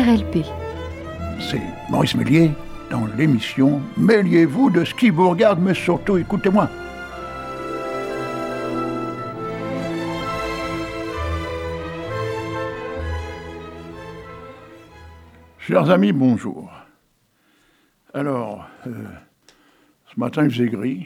RLP. C'est Maurice Méliès dans l'émission « Mêliez-vous de ce qui vous regarde, mais surtout écoutez-moi ». Chers amis, bonjour. Alors, ce matin il faisait gris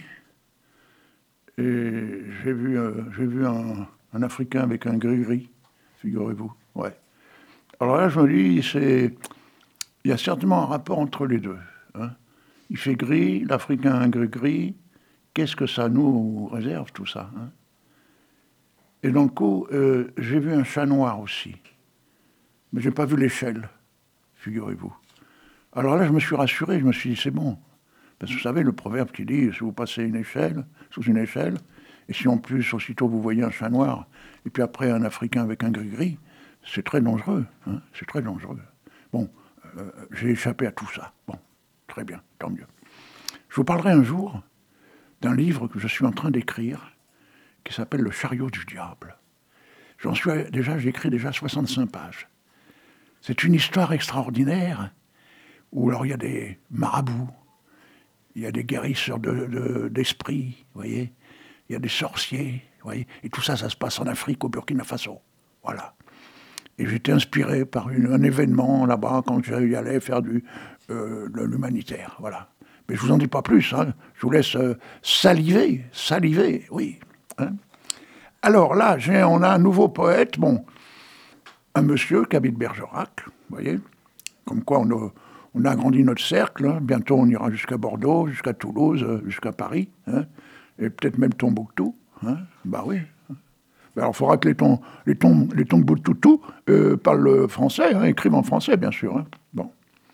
et j'ai vu un Africain avec un gris-gris, figurez-vous. Ouais. Alors là, je me dis, il y a certainement un rapport entre les deux. Hein. Il fait gris, l'Africain a un gris-gris. Qu'est-ce que ça nous réserve, tout ça, hein. Et dans le coup, j'ai vu un chat noir aussi. Mais je n'ai pas vu l'échelle, figurez-vous. Alors là, je me suis rassuré, je me suis dit, c'est bon. Parce que vous savez, le proverbe qui dit, si vous passez une échelle, sous une échelle, et si en plus, aussitôt, vous voyez un chat noir, et puis après un Africain avec un gris-gris, c'est très dangereux, hein, c'est très dangereux. Bon, j'ai échappé à tout ça. Bon, très bien, tant mieux. Je vous parlerai un jour d'un livre que je suis en train d'écrire, qui s'appelle « Le chariot du diable ». J'ai écrit déjà 65 pages. C'est une histoire extraordinaire, où alors il y a des marabouts, il y a des guérisseurs d'esprit, vous voyez, il y a des sorciers, vous voyez, et tout ça, ça se passe en Afrique, au Burkina Faso. Voilà. Et j'étais inspiré par un événement là-bas quand j'y allais faire de l'humanitaire. Voilà. Mais je ne vous en dis pas plus, hein. Je vous laisse saliver, oui. Hein. Alors là, on a un nouveau poète, bon, un monsieur qui habite Bergerac, vous voyez, comme quoi on a agrandi notre cercle, hein. Bientôt on ira jusqu'à Bordeaux, jusqu'à Toulouse, jusqu'à Paris, hein. Et peut-être même Tombouctou, hein. Bah oui. Alors, il faudra que les Tombouctou parlent français, hein, écrivent en français, bien sûr. Hein. Bon.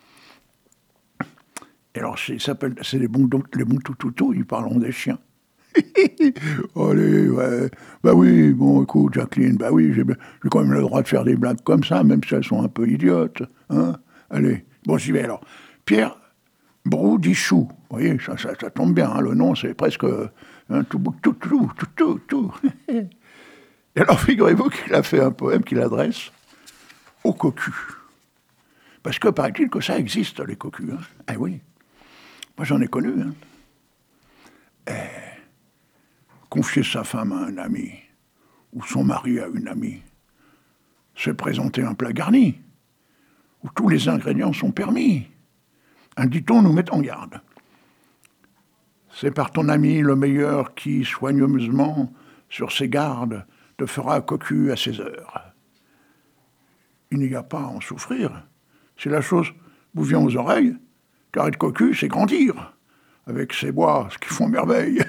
Et alors, c'est les Tombouctou, ils parleront des chiens. Allez, ouais. Bah oui, bon, écoute, Jacqueline, bah oui, j'ai quand même le droit de faire des blagues comme ça, même si elles sont un peu idiotes. Hein. Allez, bon, j'y vais alors. Pierre Broudichou, vous voyez, ça tombe bien, hein, le nom, c'est presque tout. Et alors, figurez-vous qu'il a fait un poème qu'il adresse aux cocus. Parce que, paraît-il que ça existe, les cocus. Hein. Eh oui. Moi, j'en ai connu. Hein. Confier sa femme à un ami, ou son mari à une amie, c'est présenter un plat garni, où tous les ingrédients sont permis. Un dit-on nous met en garde. C'est par ton ami le meilleur qui, soigneusement, sur ses gardes, te fera cocu à ses heures. Il n'y a pas à en souffrir. Si la chose vous vient aux oreilles, car être cocu, c'est grandir, avec ses bois, ce qui font merveille.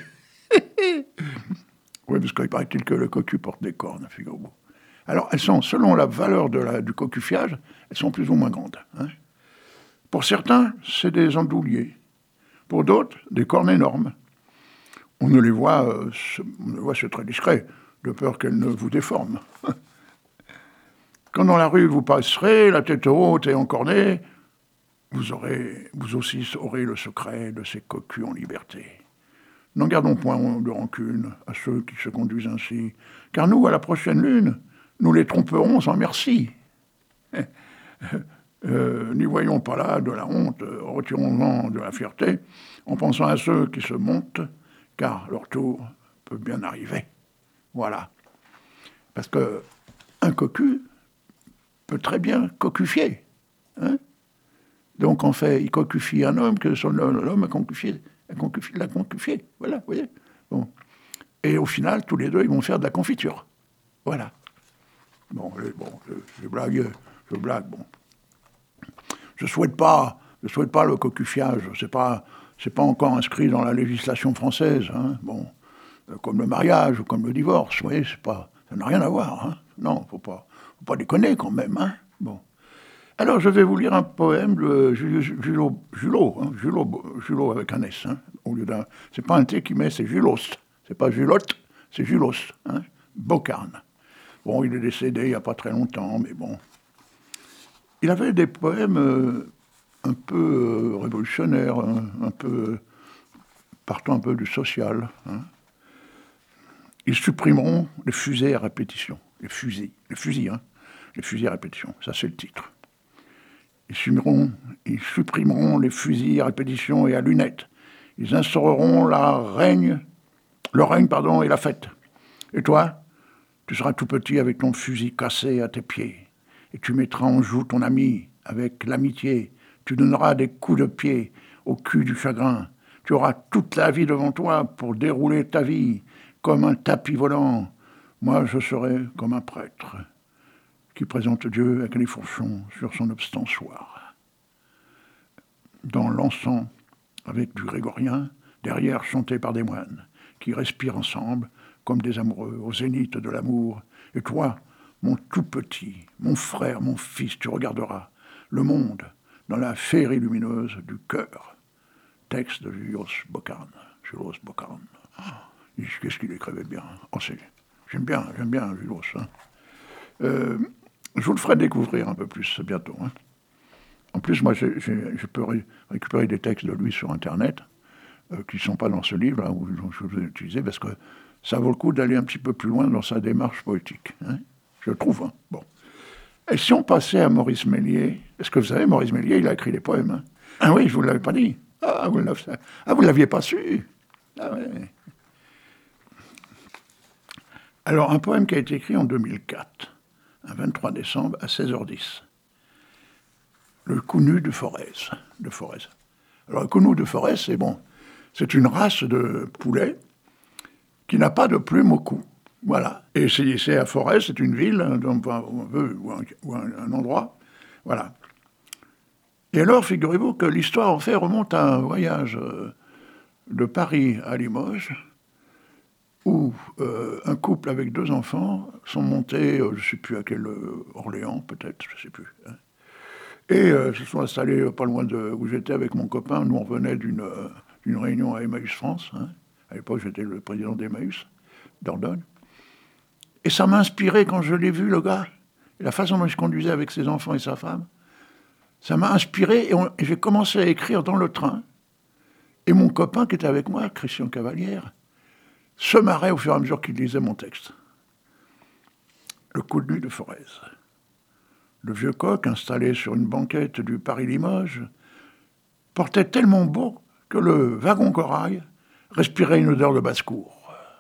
Oui, parce qu'il paraît-il que le cocu porte des cornes, figurez-vous. Alors, elles sont, selon la valeur du cocufiage, elles sont plus ou moins grandes. Hein. Pour certains, c'est des andouliers. Pour d'autres, des cornes énormes. On les voit, c'est très discret, de peur qu'elles ne vous déforment. Quand dans la rue vous passerez, la tête haute et encornée, vous aussi aurez le secret de ces cocus en liberté. N'en gardons point de rancune à ceux qui se conduisent ainsi, car nous, à la prochaine lune, nous les tromperons sans merci. N'y voyons pas là de la honte, retirons-en de la fierté, en pensant à ceux qui se montent, car leur tour peut bien arriver. Voilà. Parce qu'un cocu peut très bien cocufier. Hein. Donc, en fait, il cocufie un homme que l'homme l'a concufié. Voilà, vous voyez. Bon. Et au final, tous les deux, ils vont faire de la confiture. Voilà. Bon, je blague, bon. Je souhaite pas le cocufiage. C'est pas encore inscrit dans la législation française. Hein. Bon. Comme le mariage ou comme le divorce, vous voyez, ça n'a rien à voir. Hein. Non, faut pas déconner quand même. Hein. Bon. Alors, je vais vous lire un poème de Julot avec un S. Hein, au lieu d'un, c'est pas un T qui met, c'est Julost. C'est pas Julotte, c'est Julost. Hein, Bocarne. Bon, il est décédé il n'y a pas très longtemps, mais bon. Il avait des poèmes un peu révolutionnaires, un peu partant un peu du social. Hein. Ils supprimeront les fusées à répétition. Les fusils à répétition, ça c'est le titre. Ils supprimeront les fusils à répétition et à lunettes. Ils instaureront le règne et la fête. Et toi, tu seras tout petit avec ton fusil cassé à tes pieds. Et tu mettras en joue ton ami avec l'amitié. Tu donneras des coups de pied au cul du chagrin. Tu auras toute la vie devant toi pour dérouler ta vie comme un tapis volant. Moi, je serai comme un prêtre qui présente Dieu avec les fourchons sur son obstensoir. Dans l'encens, avec du grégorien, derrière chanté par des moines, qui respirent ensemble comme des amoureux au zénith de l'amour. Et toi, mon tout petit, mon frère, mon fils, tu regarderas le monde dans la féerie lumineuse du cœur. Texte de Julius Bocarn. Qu'est-ce qu'il écrivait bien. J'aime bien Julius. Hein. Je vous le ferai découvrir un peu plus bientôt. Hein. En plus, moi, je peux récupérer des textes de lui sur Internet qui ne sont pas dans ce livre, là, où je vous ai utilisé, parce que ça vaut le coup d'aller un petit peu plus loin dans sa démarche poétique. Hein, je trouve. Hein. Bon. Et si on passait à Maurice Méliès, est-ce que vous savez, Maurice Méliès, il a écrit des poèmes. Hein. Ah oui, je ne vous l'avais pas dit. Vous ne l'aviez pas su. Ah ouais. Alors, un poème qui a été écrit en 2004, un 23 décembre à 16h10. Le counu de Forez. Alors, le counu de Forez, c'est une race de poulet qui n'a pas de plume au cou. Voilà. Et c'est à Forez, c'est une ville, ou un endroit. Voilà. Et alors, figurez-vous que l'histoire, en fait, remonte à un voyage de Paris à Limoges, où un couple avec 2 enfants sont montés, je ne sais plus à quel Orléans, peut-être, je ne sais plus. Hein. Et se sont installés pas loin de où j'étais avec mon copain. Nous, on revenait d'une réunion à Emmaüs France. Hein. À l'époque, j'étais le président d'Emmaüs, d'Ordogne. Et ça m'a inspiré quand je l'ai vu, le gars. Et la façon dont il se conduisait avec ses enfants et sa femme. Ça m'a inspiré et j'ai commencé à écrire dans le train. Et mon copain qui était avec moi, Christian Cavalière, se marrait au fur et à mesure qu'il lisait mon texte. Le coup de nuit de Forez. Le vieux coq, installé sur une banquette du Paris-Limoges, portait tellement beau que le wagon corail respirait une odeur de basse-cour.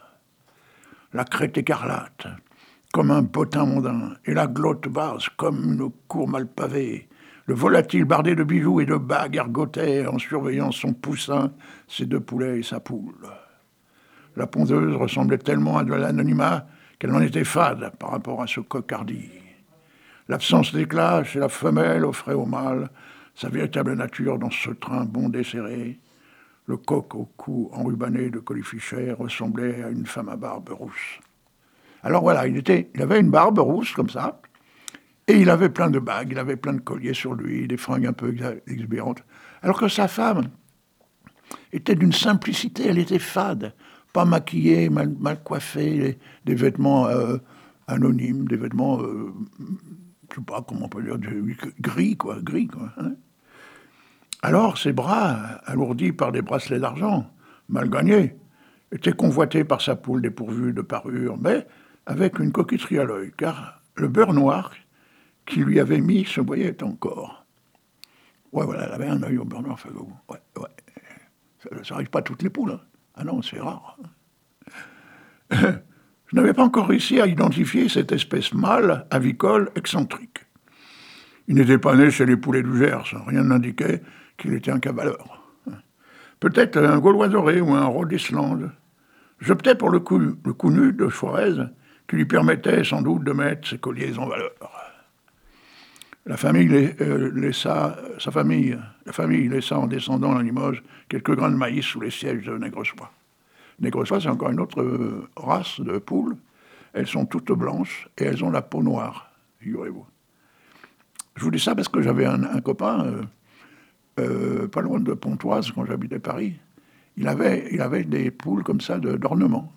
La crête écarlate, comme un bottin mondain, et la glotte basse, comme une cour mal pavée. Le volatile bardé de bijoux et de bagues ergotait en surveillant son poussin, ses 2 poulets et sa poule. La pondeuse ressemblait tellement à de l'anonymat qu'elle en était fade par rapport à ce coq hardi. L'absence d'éclat chez la femelle offrait au mâle sa véritable nature dans ce train bondé serré. Le coq au cou enrubanné de colifichets ressemblait à une femme à barbe rousse. Alors voilà, il avait une barbe rousse comme ça, et il avait plein de bagues, il avait plein de colliers sur lui, des fringues un peu exubérantes. Alors que sa femme était d'une simplicité, elle était fade, pas maquillée, mal coiffée, des vêtements anonymes, des vêtements, je ne sais pas comment on peut dire, gris quoi. Hein. Alors ses bras, alourdis par des bracelets d'argent, mal gagnés, étaient convoités par sa poule dépourvue de parure, mais avec une coquetterie à l'œil, car le beurre noir qui lui avait mis se voyait encore. Ouais, voilà, elle avait un œil au beurre noir. Ouais. Ça n'arrive pas à toutes les poules. Hein. Ah non, c'est rare. Je n'avais pas encore réussi à identifier cette espèce mâle, avicole, excentrique. Il n'était pas né chez les poulets du Gers. Rien n'indiquait qu'il était un cavaleur. Peut-être un Gaulois doré ou un Rhode d'Islande. J'optais pour le coup nu de Forez, qui lui permettait sans doute de mettre ses colliers en valeur. La famille laissa en descendant à Limoges quelques grains de maïs sous les sièges de Nègresois. Nègresois, c'est encore une autre race de poules. Elles sont toutes blanches et elles ont la peau noire, figurez-vous. Je vous dis ça parce que j'avais un copain, pas loin de Pontoise, quand j'habitais Paris. Il avait des poules comme ça d'ornement.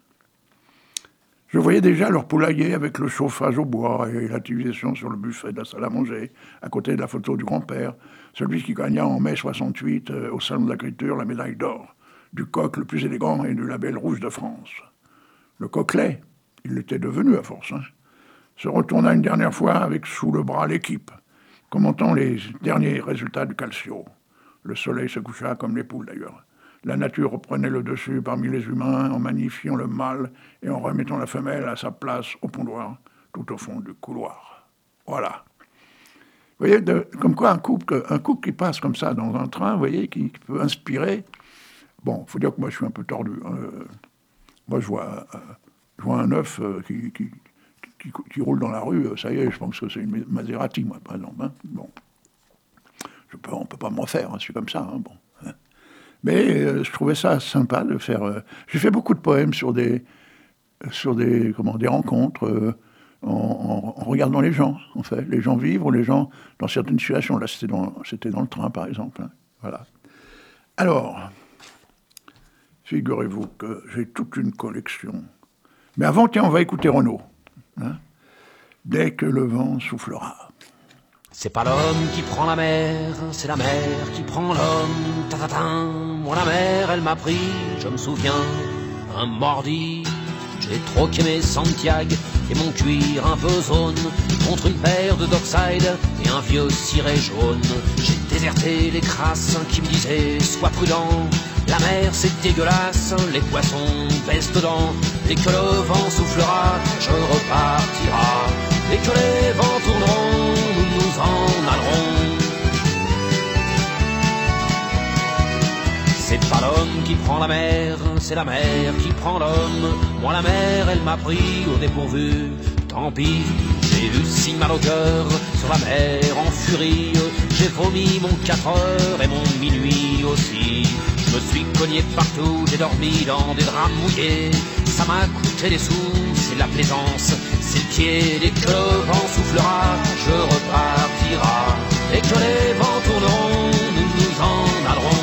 Je voyais déjà leur poulailler avec le chauffage au bois et l'utilisation sur le buffet de la salle à manger, à côté de la photo du grand-père, celui qui gagna en mai 68 au Salon de l'Agriculture la médaille d'or, du coq le plus élégant et du label rouge de France. Le coquelet, il l'était devenu à force, se retourna une dernière fois avec sous le bras l'équipe, Commentant les derniers résultats du Calcio. Le soleil se coucha comme les poules d'ailleurs. La nature reprenait le dessus parmi les humains en magnifiant le mâle et en remettant la femelle à sa place au pondoir, tout au fond du couloir. Voilà. Vous voyez, comme quoi un couple qui passe comme ça dans un train, vous voyez, qui peut inspirer. Bon, il faut dire que moi je suis un peu tordu. Hein. Moi je vois un œuf qui roule dans la rue, ça y est, je pense que c'est une Maserati, moi, par exemple. Hein. Bon. On ne peut pas me refaire, hein, c'est comme ça. Hein, bon. Mais je trouvais ça sympa de faire... j'ai fait beaucoup de poèmes sur des rencontres, en regardant les gens, en fait. Les gens vivre, les gens dans certaines situations. Là, c'était dans le train, par exemple. Hein. Voilà. Alors, figurez-vous que j'ai toute une collection. Mais avant, tiens, on va écouter Renaud. Hein. Dès que le vent soufflera. C'est pas l'homme qui prend la mer, c'est la mer qui prend l'homme. Ta-ta-ta. Moi la mer, elle m'a pris, je me souviens, un mardi. J'ai troqué mes Santiago et mon cuir un peu zone contre une paire de Dockside et un vieux ciré jaune. J'ai déserté les crasses qui me disaient sois prudent. La mer c'est dégueulasse, les poissons baissent dedans. Dès que le vent soufflera, je repartira. Dès que les vents tourneront, nous en allerons. C'est pas l'homme qui prend la mer, c'est la mer qui prend l'homme. Moi la mer, elle m'a pris au dépourvu, tant pis. J'ai eu si mal au cœur sur la mer en furie. J'ai vomi mon 4 heures et mon minuit aussi. Je me suis cogné partout, j'ai dormi dans des draps mouillés. Ça m'a coûté des sous, c'est la plaisance, c'est le pied. Dès que le vent soufflera, je repartira. Dès que les vents tourneront, nous en allerons.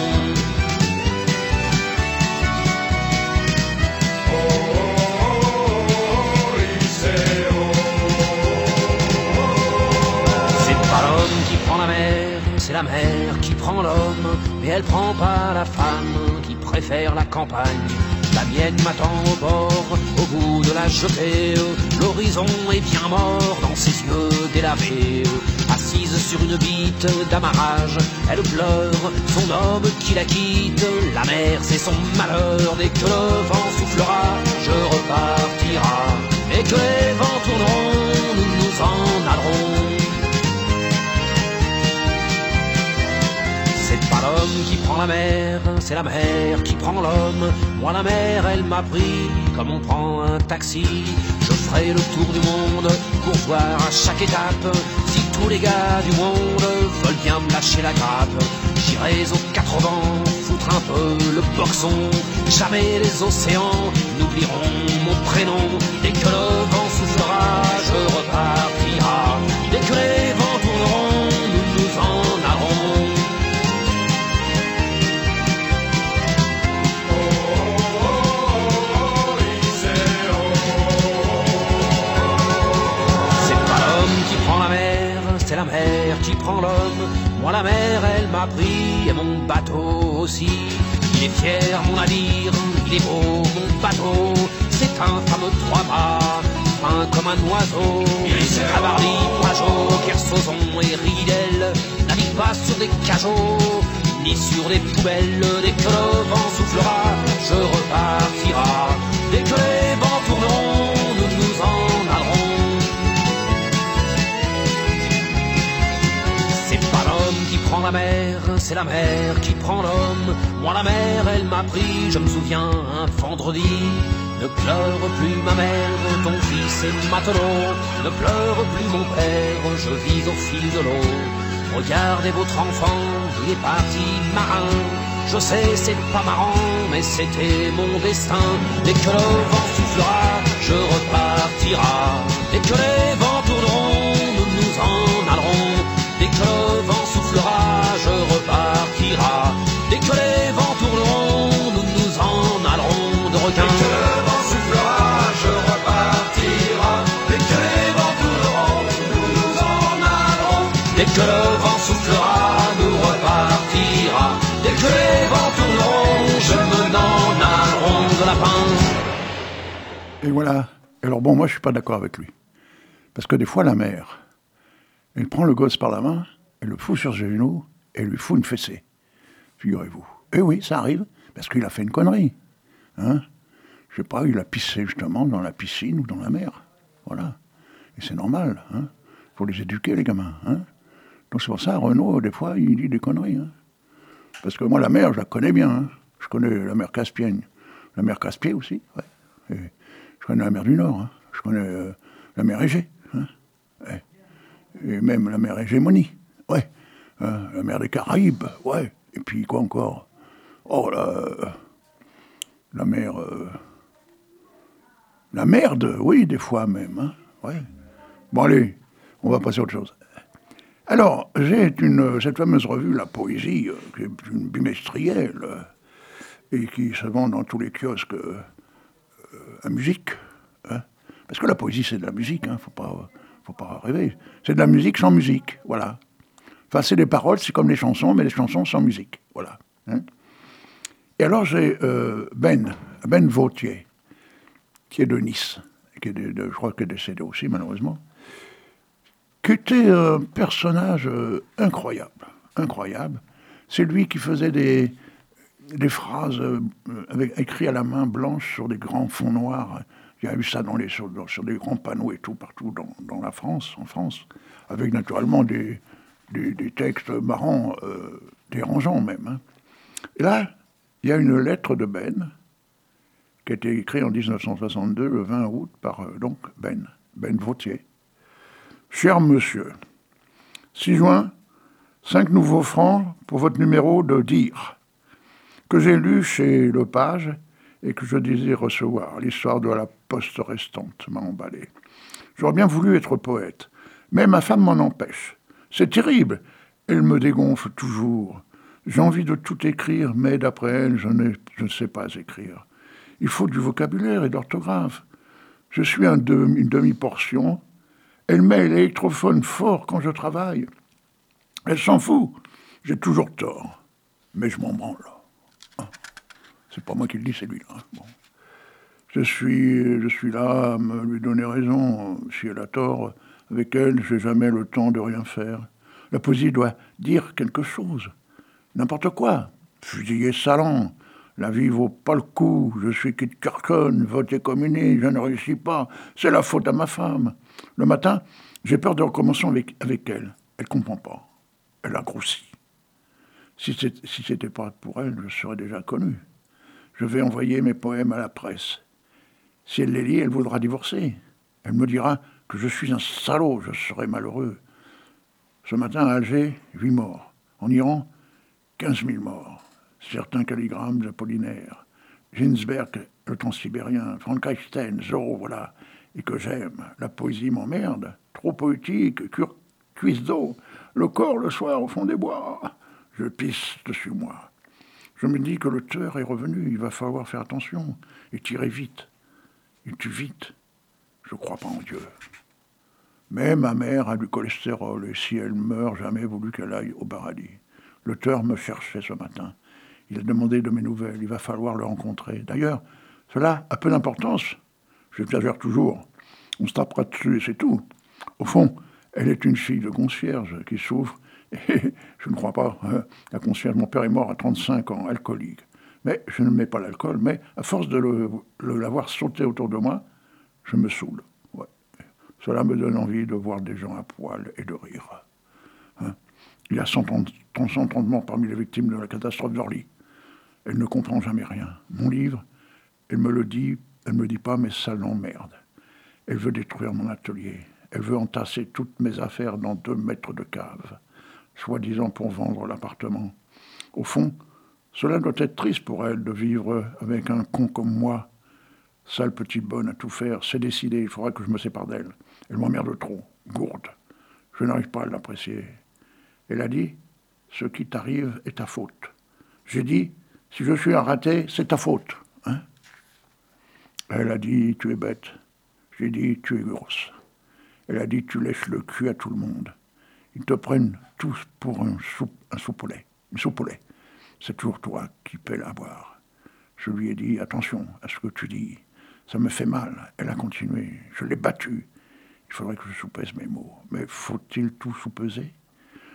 C'est la mer qui prend l'homme, mais elle prend pas la femme qui préfère la campagne. La mienne m'attend au bord, au bout de la jetée. L'horizon est bien mort dans ses yeux délavés. Assise sur une bite d'amarrage, elle pleure son homme qui la quitte. La mer c'est son malheur, dès que le vent soufflera, je repartira. Dès que les vents tourneront, nous en allerons. C'est pas l'homme qui prend la mer, c'est la mer qui prend l'homme. Moi la mer, elle m'a pris comme on prend un taxi. Je ferai le tour du monde pour voir à chaque étape si tous les gars du monde veulent bien me lâcher la grappe. J'irai aux 4 vents foutre un peu le boxon. Jamais les océans n'oublieront mon prénom. Dès que le vent soufflera, je repartira. Dès que les vents tourneront, nous en allerons. C'est la mer qui prend l'homme. Moi la mer elle m'a pris et mon bateau aussi. Il est fier mon navire, il est beau mon bateau. C'est un fameux 3-mâts, fin comme un oiseau. Cavardi, Pajot, Kersozon et Ridel navigue pas sur des cajots ni sur des poubelles. Dès que le vent soufflera, je repartira. Dès que les vents tourneront, nous en allerons. Qui prend la mer, c'est la mer qui prend l'homme. Moi la mer, elle m'a pris, je me souviens, un vendredi. Ne pleure plus ma mère, ton fils est matelot. Ne pleure plus mon père, je vis au fil de l'eau. Regardez votre enfant, il est parti marin. Je sais, c'est pas marrant, mais c'était mon destin. Dès que le vent soufflera, je repartira. Dès que les vents tourneront, nous en allerons. Dès que le vent soufflera, je repartira. Dès que les vents tourneront, nous en allerons de requins. Dès que le vent soufflera, je repartira. Dès que les vents tourneront, nous en allerons. Dès que le vent soufflera, nous repartira. Dès que les vents tourneront, je m'en allerons de lapins. Et voilà. Alors bon, moi je suis pas d'accord avec lui. Parce que des fois la mer, elle prend le gosse par la main elle le fout sur ses genoux et lui fout une fessée, figurez-vous. Et oui, ça arrive, parce qu'il a fait une connerie. Hein, je sais pas, il a pissé justement dans la piscine ou dans la mer. Voilà. Et c'est normal. Hein. Faut les éduquer, les gamins. Hein. Donc c'est pour ça, Renaud, des fois, il dit des conneries. Hein. Parce que moi, la mer, je la connais bien. Hein. Je connais la mer Caspienne. La mer Caspier aussi, ouais. Et je connais la mer du Nord. Hein. Je connais la mer Égée. Hein. Et même la mer Hégémonie. Ouais. La mer des Caraïbes. Ouais. Et puis quoi encore? Oh, la mer... la merde, oui, des fois même. Hein. Ouais. Bon, allez, on va passer à autre chose. Alors, j'ai cette fameuse revue, La Poésie, qui est une bimestrielle, et qui se vend dans tous les kiosques à musique. Hein. Parce que la poésie, c'est de la musique, hein, faut pas rêver. C'est de la musique sans musique, voilà. Enfin, c'est des paroles, c'est comme les chansons, mais les chansons sans musique, voilà. Hein. Et alors, j'ai Ben Vautier, qui est de Nice, je crois qu'il est décédé aussi, malheureusement, qui était un personnage incroyable. C'est lui qui faisait des phrases écrites à la main blanche sur des grands fonds noirs. Il y a eu ça sur des grands panneaux et tout, partout dans la France, en France, avec naturellement des textes marrants, dérangeants même. Hein. Et là, il y a une lettre de Ben, qui a été écrite en 1962, le 20 août, par donc Ben Vautier. Cher monsieur, 6 juin, 5 nouveaux francs pour votre numéro de Dire, que j'ai lu chez Lepage et que je désire recevoir. L'histoire de la poste restante m'a emballé. J'aurais bien voulu être poète, mais ma femme m'en empêche. C'est terrible, elle me dégonfle toujours. J'ai envie de tout écrire, mais d'après elle, je ne sais pas écrire. Il faut du vocabulaire et d'orthographe. Je suis une demi-portion. Elle met l'électrophone fort quand je travaille. Elle s'en fout. J'ai toujours tort. Mais je m'en branle. Ah. C'est pas moi qui le dis, c'est lui. Hein. Bon. Je suis là à me lui donner raison. Si elle a tort, avec elle, je n'ai jamais le temps de rien faire. La poésie doit dire quelque chose. N'importe quoi. Fusillé salant. La vie vaut pas le coup. Je suis Kit Carcon, voté communiste, je ne réussis pas. C'est la faute à ma femme. Le matin, j'ai peur de recommencer avec elle. Elle comprend pas. Elle a grossi. Si c'était pas pour elle, je serais déjà connu. Je vais envoyer mes poèmes à la presse. Si elle les lit, elle voudra divorcer. Elle me dira que je suis un salaud, je serai malheureux. Ce matin, à Alger, 8 morts. En Iran, 15 000 morts. Certains calligrammes d'Apollinaire. Ginsberg, le transsibérien. Frankenstein, Zorro, voilà. Et que j'aime. La poésie m'emmerde. Trop poétique, cuisse d'eau. Le corps, le soir, au fond des bois. Je pisse dessus moi. Je me dis que l'auteur est revenu. Il va falloir faire attention. Et tirer vite. Il tue vite. Je crois pas en Dieu. Mais ma mère a du cholestérol. Et si elle meurt, jamais voulu qu'elle aille au paradis. L'auteur me cherchait ce matin. Il a demandé de mes nouvelles. Il va falloir le rencontrer. D'ailleurs, cela a peu d'importance. J'exagère toujours. On se tapera dessus et c'est tout. Au fond, elle est une fille de concierge qui souffre. Et je ne crois pas. Hein, la concierge, mon père est mort à 35 ans, alcoolique. Mais je ne mets pas l'alcool. Mais à force de l'avoir sauté autour de moi, je me saoule. Ouais. Cela me donne envie de voir des gens à poil et de rire. Hein. Il y a 130 morts parmi les victimes de la catastrophe d'Orly. Elle ne comprend jamais rien. Mon livre, elle me dit pas, mais ça l'emmerde. Elle veut détruire mon atelier. Elle veut entasser toutes mes affaires dans 2 mètres de cave, soi-disant pour vendre l'appartement. Au fond, cela doit être triste pour elle de vivre avec un con comme moi. Sale petite bonne à tout faire, c'est décidé, il faudra que je me sépare d'elle. Elle m'emmerde trop, gourde. Je n'arrive pas à l'apprécier. Elle a dit, ce qui t'arrive est ta faute. J'ai dit, si je suis un raté, c'est ta faute. Hein. Elle a dit, tu es bête. J'ai dit, tu es grosse. Elle a dit, tu lèches le cul à tout le monde. Ils te prennent tous pour une soupe au lait. Une soupe au lait. C'est toujours toi qui paie à boire. Je lui ai dit, attention à ce que tu dis. Ça me fait mal. Elle a continué. Je l'ai battue. Il faudrait que je soupèse mes mots. Mais faut-il tout soupeser ?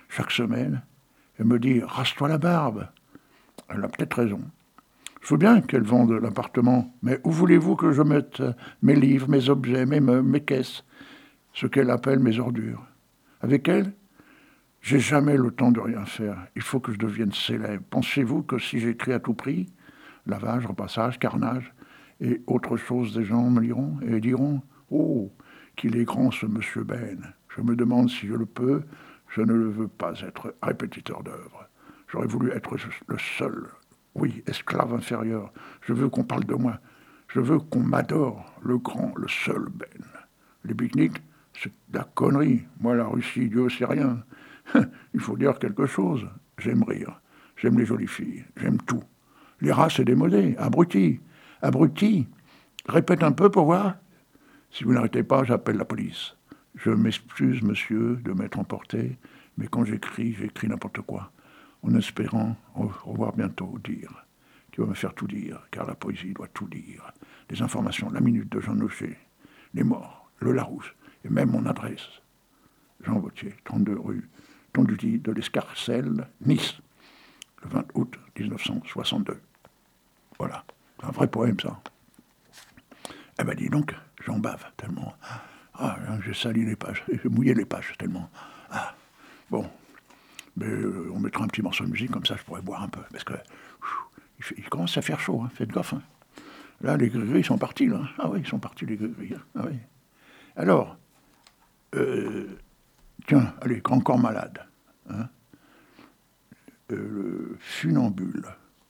chaque semaine. Elle me dit « Rase-toi la barbe ». Elle a peut-être raison. Je veux bien qu'elle vende l'appartement, mais où voulez-vous que je mette mes livres, mes objets, mes caisses, ce qu'elle appelle mes ordures? Avec elle, j'ai jamais le temps de rien faire. Il faut que je devienne célèbre. Pensez-vous que si j'écris à tout prix, lavage, repassage, carnage et autre chose, des gens me liront et diront « Oh, qu'il est grand ce monsieur Ben. Je me demande si je le peux. Je ne veux pas être répétiteur d'œuvres. J'aurais voulu être le seul. Oui, esclave inférieur. Je veux qu'on parle de moi. Je veux qu'on m'adore, le grand, le seul Ben. Les pique-niques, c'est de la connerie. Moi, la Russie, Dieu, c'est rien. Il faut dire quelque chose. J'aime rire. J'aime les jolies filles. J'aime tout. Les rats, c'est démodé. Abruti. Abruti. Répète un peu pour voir. Si vous n'arrêtez pas, j'appelle la police. Je m'excuse, monsieur, de m'être emporté, mais quand j'écris n'importe quoi, en espérant revoir bientôt, dire. Tu vas me faire tout dire, car la poésie doit tout dire. Les informations, la minute de Jean Nochet, les morts, le Larousse, et même mon adresse. Jean Vautier, 32 rue Tondudy de l'Escarcelle, Nice, le 20 août 1962. Voilà, c'est un vrai poème, ça. Eh ben dis donc, j'en bave tellement. Ah, j'ai sali les pages, j'ai mouillé les pages tellement. Ah, bon, mais on mettra un petit morceau de musique, comme ça je pourrais boire un peu, parce que il commence à faire chaud, hein, faites gaffe. Hein. Là, les gris-gris sont partis, là. Ah oui, ils sont partis, les gris-gris. Hein. Ah oui. Alors, tiens, allez, Grand Corps Malade. Hein. Le funambule.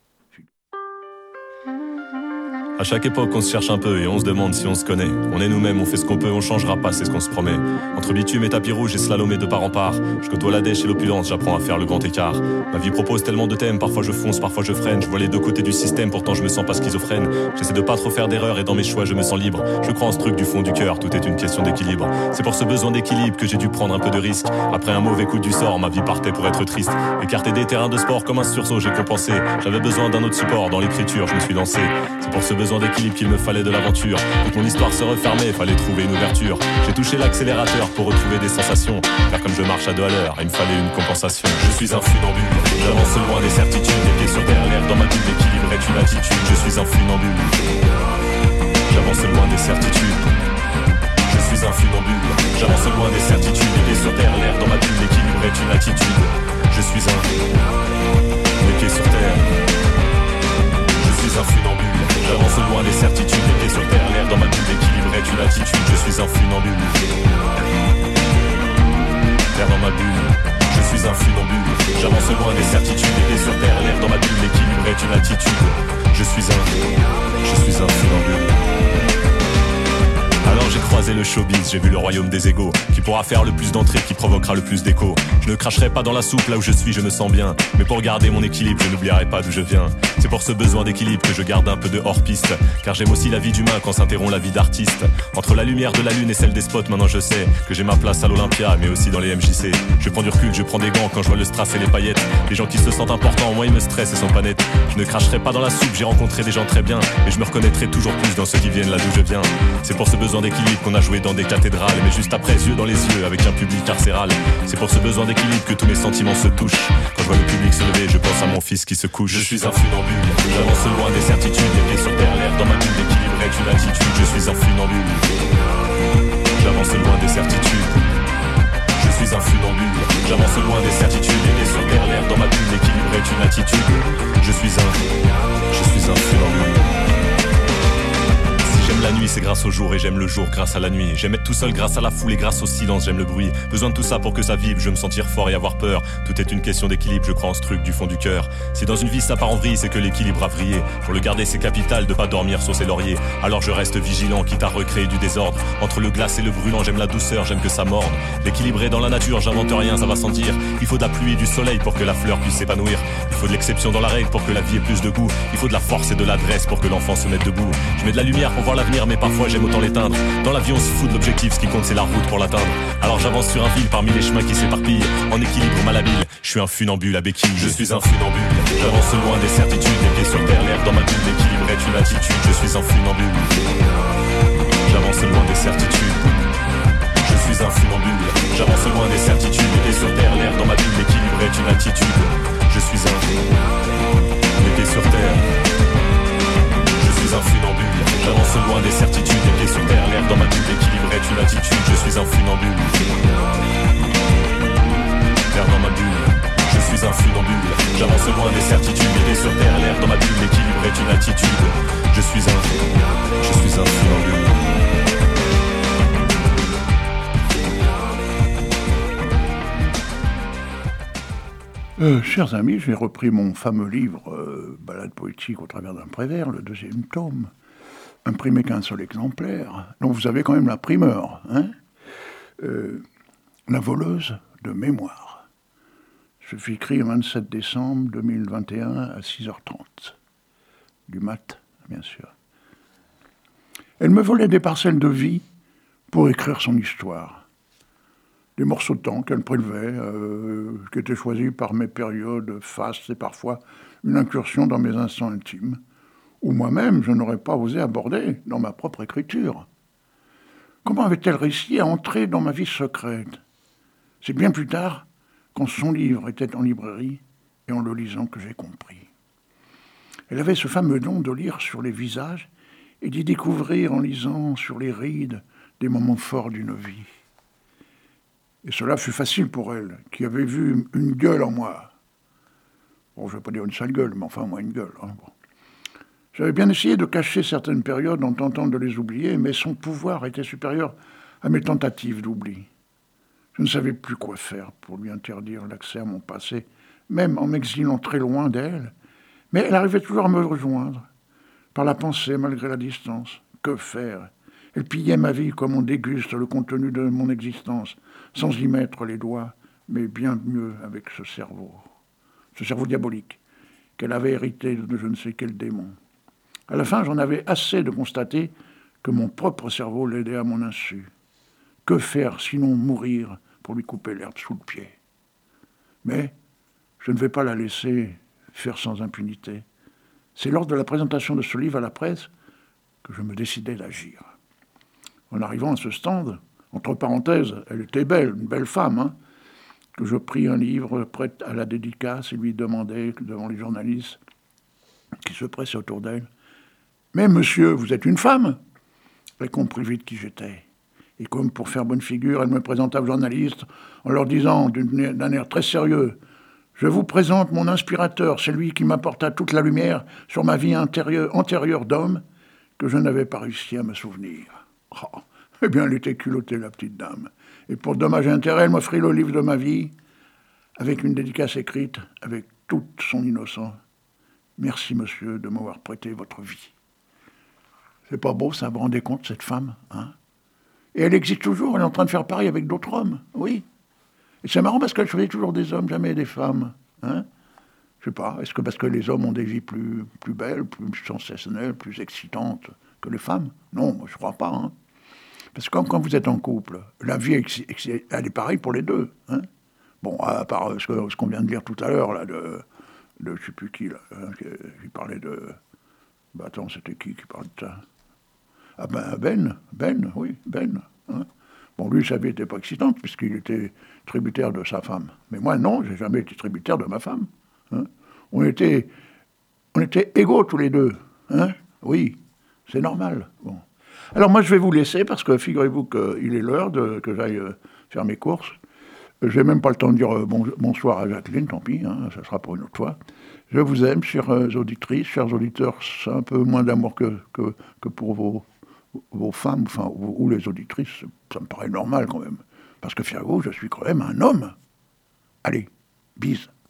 À chaque époque, on se cherche un peu et on se demande si on se connaît. On est nous-mêmes, on fait ce qu'on peut, on changera pas, c'est ce qu'on se promet. Entre bitume et tapis rouge et slalomé de part en part, je côtoie la dèche et l'opulence, j'apprends à faire le grand écart. Ma vie propose tellement de thèmes, parfois je fonce, parfois je freine. Je vois les deux côtés du système, pourtant je me sens pas schizophrène. J'essaie de pas trop faire d'erreurs et dans mes choix je me sens libre. Je crois en ce truc du fond du cœur, tout est une question d'équilibre. C'est pour ce besoin d'équilibre que j'ai dû prendre un peu de risque. Après un mauvais coup du sort, ma vie partait pour être triste. Écarté des terrains de sport comme un sursaut, j'ai compensé. J'avais besoin d'un autre support, dans l'écriture je me suis lancé. C'est pour ce besoin d'équilibre qu'il me fallait de l'aventure. Toute mon histoire se refermait, fallait trouver une ouverture. J'ai touché l'accélérateur pour retrouver des sensations. Car comme je marche à 2 à l'heure, il me fallait une compensation. Je suis un funambule, j'avance loin des certitudes. Les pieds sur terre, l'air dans ma bulle, l'équilibre est une attitude. Je suis un funambule, j'avance loin des certitudes. Je suis un funambule, j'avance loin des certitudes. Les pieds sur terre, l'air dans ma bulle, l'équilibre est une attitude. Je suis un, les pieds sur terre. Je suis un funambule, j'avance loin des certitudes, les pieds sur terre, l'air dans ma bulle, l'équilibre est une attitude. Je suis un funambule, l'air dans ma bulle. Je suis un funambule, j'avance loin des certitudes, les pieds sur terre, l'air dans ma bulle, l'équilibre est une attitude. Je suis un funambule. Alors j'ai croisé le showbiz, j'ai vu le royaume des égaux. Qui pourra faire le plus d'entrées, qui provoquera le plus d'écho. Je ne cracherai pas dans la soupe, là où je suis je me sens bien. Mais pour garder mon équilibre, je n'oublierai pas d'où je viens. C'est pour ce besoin d'équilibre que je garde un peu de hors-piste. Car j'aime aussi la vie d'humain quand s'interrompt la vie d'artiste. Entre la lumière de la lune et celle des spots, maintenant je sais que j'ai ma place à l'Olympia, mais aussi dans les MJC. Je prends du recul, je prends des gants quand je vois le strass et les paillettes. Les gens qui se sentent importants, moi ils me stressent et sont pas nets. Je ne cracherai pas dans la soupe, j'ai rencontré des gens très bien. Mais je me reconnaîtrai toujours plus dans ceux qui viennent là d'où je viens. C'est pour ce besoin d'équilibre qu'on a joué dans des cathédrales, mais juste après, yeux dans les yeux, avec un public carcéral. C'est pour ce besoin d'équilibre que tous mes sentiments se touchent. Quand je vois le public se lever, je pense à mon fils qui se couche. Je suis un funambule, j'avance loin des certitudes, les pieds sur terre, l'air dans ma bulle, l'équilibre est une attitude. Je suis un funambule, j'avance loin des certitudes. Je suis un funambule, j'avance loin des certitudes, les pieds sur terre, l'air dans ma bulle, l'équilibre est une attitude. Je suis un funambule. J'aime la nuit, c'est grâce au jour, et j'aime le jour grâce à la nuit. J'aime être tout seul grâce à la foule et grâce au silence, j'aime le bruit. Besoin de tout ça pour que ça vibre, je veux me sentir fort et avoir peur. Tout est une question d'équilibre, je crois en ce truc du fond du cœur. Si dans une vie ça part en vrille, c'est que l'équilibre a vrillé. Pour le garder c'est capital de pas dormir sur ses lauriers. Alors je reste vigilant, quitte à recréer du désordre. Entre le glace et le brûlant, j'aime la douceur, j'aime que ça morde. L'équilibre est dans la nature, j'invente rien, ça va sans dire. Il faut de la pluie et du soleil pour que la fleur puisse s'épanouir. Il faut de l'exception dans la règle pour que la vie ait plus de goût. Il faut de la force et de l'adresse pour que l'enfant se mette debout. Je mets de la lumière pour voir l'avenir, mais parfois j'aime autant l'éteindre. Dans la vie on se fout de l'objectif, ce qui compte c'est la route pour l'atteindre. Alors j'avance sur un fil parmi les chemins qui s'éparpillent. En équilibre malhabile, je suis un funambule à béquille. Je suis un funambule, j'avance loin des certitudes, les pieds sur terre, l'air dans ma bulle, l'équilibre est une attitude. Je suis un funambule, j'avance loin des certitudes. Je suis un funambule, j'avance loin des certitudes, les pieds sur terre, l'air dans ma bulle, l'équilibre loin des certitudes. L'idée sur terre, l'air dans ma bulle, l'équilibre est une attitude. Je suis un funambule. Chers amis, j'ai repris mon fameux livre Balade poétique au travers d'un Prévert, le 2e tome, imprimé qu'un seul exemplaire, dont vous avez quand même la primeur, hein, La voleuse de mémoire. Je fus écrit le 27 décembre 2021 à 6h30, du mat, bien sûr. Elle me volait des parcelles de vie pour écrire son histoire. Des morceaux de temps qu'elle prélevait, qui étaient choisis par mes périodes fastes et parfois une incursion dans mes instants intimes, où moi-même je n'aurais pas osé aborder dans ma propre écriture. Comment avait-elle réussi à entrer dans ma vie secrète? C'est bien plus tard, quand son livre était en librairie et en le lisant, que j'ai compris. Elle avait ce fameux don de lire sur les visages et d'y découvrir en lisant sur les rides des moments forts d'une vie. Et cela fut facile pour elle, qui avait vu une gueule en moi. Bon, je ne vais pas dire une sale gueule, mais enfin, moi, une gueule. Hein, bon. J'avais bien essayé de cacher certaines périodes en tentant de les oublier, mais son pouvoir était supérieur à mes tentatives d'oubli. Je ne savais plus quoi faire pour lui interdire l'accès à mon passé, même en m'exilant très loin d'elle. Mais elle arrivait toujours à me rejoindre, par la pensée malgré la distance. Que faire? Elle pillait ma vie comme on déguste le contenu de mon existence, sans y mettre les doigts, mais bien mieux avec ce cerveau diabolique, qu'elle avait hérité de je ne sais quel démon. À la fin, j'en avais assez de constater que mon propre cerveau l'aidait à mon insu. Que faire sinon mourir pour lui couper l'herbe sous le pied? Mais je ne vais pas la laisser faire sans impunité. C'est lors de la présentation de ce livre à la presse que je me décidai d'agir. En arrivant à ce stand, entre parenthèses, elle était belle, une belle femme, hein, que je pris un livre prêt à la dédicace et lui demandai, devant les journalistes qui se pressaient autour d'elle, « Mais monsieur, vous êtes une femme ?» Elle comprit vite qui j'étais. Et comme pour faire bonne figure, elle me présenta aux journalistes en leur disant d'un air très sérieux, « Je vous présente mon inspirateur, celui qui m'apporta toute la lumière sur ma vie antérieure d'homme que je n'avais pas réussi à me souvenir. » Oh, eh bien, elle était culottée, la petite dame. Et pour dommage et intérêt, elle m'offrit le livre de ma vie, avec une dédicace écrite, avec toute son innocence. « Merci, monsieur, de m'avoir prêté votre vie. » C'est pas beau, ça, vous vous rendez compte, cette femme, hein? Et elle existe toujours, elle est en train de faire pareil avec d'autres hommes, oui. Et c'est marrant parce qu'elle choisit toujours des hommes, jamais des femmes, hein? Je sais pas, est-ce que parce que les hommes ont des vies plus belles, plus sensationnelles, plus excitantes que les femmes? Non, moi je crois pas, hein. Parce que quand vous êtes en couple, la vie, elle est pareille pour les deux, hein. Bon, à part ce qu'on vient de dire tout à l'heure, là, de je sais plus qui, là, hein, qui parlait de... Bah attends, c'était qui parlait de ça? Ah ben, oui, Ben. Hein. Bon, lui, sa vie n'était pas excitante, puisqu'il était tributaire de sa femme. Mais moi, non, j'ai jamais été tributaire de ma femme. Hein. On était égaux tous les deux. Hein. Oui, c'est normal. Bon. Alors moi, je vais vous laisser, parce que figurez-vous qu'il est l'heure que j'aille faire mes courses. Je n'ai même pas le temps de dire bonsoir à Jacqueline, tant pis, hein, ça sera pour une autre fois. Je vous aime, chères auditrices, chers auditeurs, c'est un peu moins d'amour que pour vos femmes, enfin, ou les auditrices, ça me paraît normal quand même. Parce que, fiez-vous, je suis quand même un homme. Allez, bise.